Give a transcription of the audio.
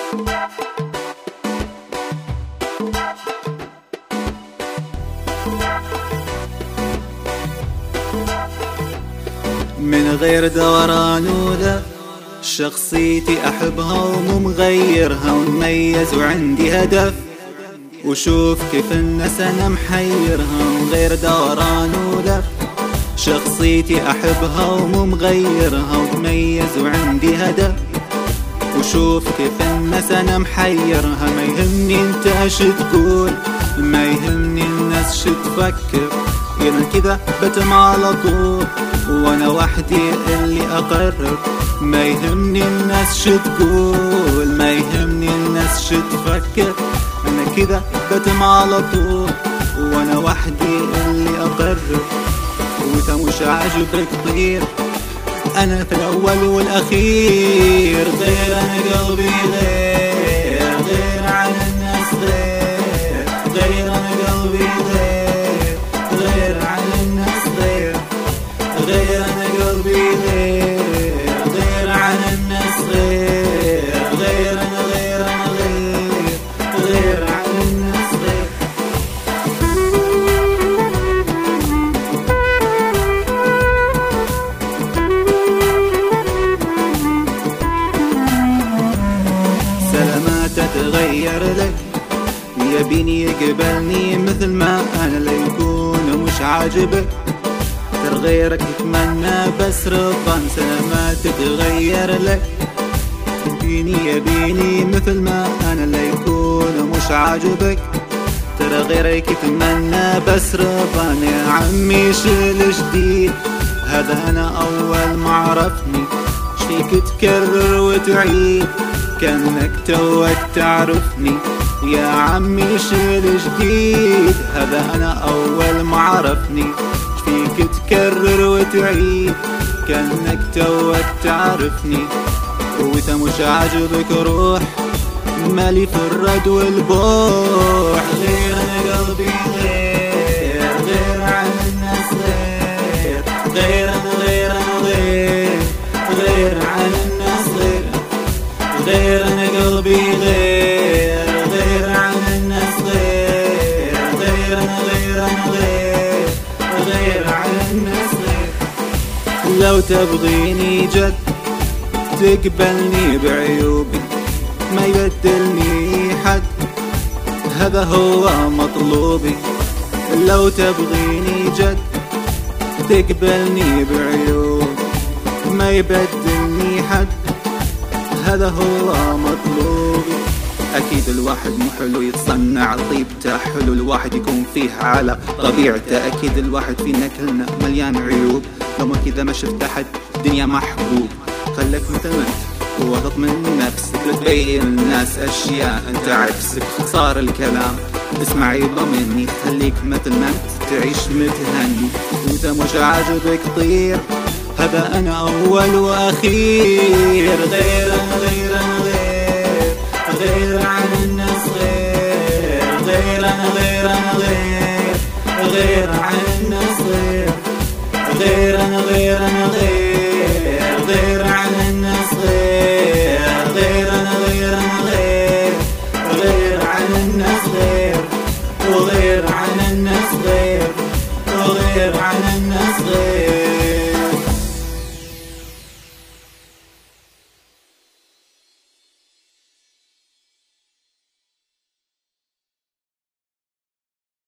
من غير دوران ولف شخصيتي أحبها ومو مغيرها ومميز وعندي هدف، وشوف كيف الناس أنا محيرها. من غير دوران ولف شخصيتي أحبها ومو مغيرها ومميز وعندي هدف، وشوف كيف الناس أنا محيرها. ما يهمني انت اش تقول، ما يهمني الناس شو تفكر، انا كذا بتم على طول وانا وحدي اللي اقرر. ما يهمني الناس شو تقول، ما يهمني الناس شو تفكر، انا كذا بتم على طول وانا وحدي اللي اقرر. وانت مش عاجبك طير، انا في الاول والاخير. غير انا قلبي غير، غير عن الناس غير، غير انا قلبي غير، غير عن الناس غير، غير انا قلبي غير، غير عن الناس غير، غير انا غير انا غير، غير عن الناس غير. سلامات تتغير لك، يبيني يقبلني مثل ما انا، ليكون مش عاجبك ترى غيرك يتمنى بس رضا. سلامات تتغير لك، يبيني مثل ما انا، ليكون مش عاجبك ترى غيرك يتمنى بس رضا. يا عمي شيل جديد، هذا انا اول ما عرفني، شفيك تكرر وتعيد كأنك توك تعرفني. يا عمي شيل جديد، هذا انا اول ما عرفني، شفيك تكرر وتعيد كأنك توك تعرفني. وإذا مش عاجبك روح، مالي في الرد والبوح. غير انا قلبي غير، غير عن الناس غير، غير انا غير انا غير، غير عن الناس غير، غير انا قلبي غير، غير عن الناس غير، غير انا غير انا غير، غير عن الناس غير. لو تبغيني جد تقبلني بعيوبي، ما يبدلني حد، هذا هو مطلوبي. لو تبغيني جد تقبلني بعيوبي، ما يبدلني حد، هذا هو مطلوبي. أكيد الواحد مو حلو يتصنع طيبته، حلو الواحد يكون فيه على طبيعته. أكيد الواحد فينا كلنا مليان عيوب، لو ما كذا ما شفت أحد دنيا محبوب. خلك مثل ما انت وغض من نفسك، لا تبين الناس أشياء أنت عكسك. صار الكلام اسمع يبا مني، خليك مثل ما انت تعيش متهني. وإذا مش عاجبك طير، هذا أنا أول وأخير. غير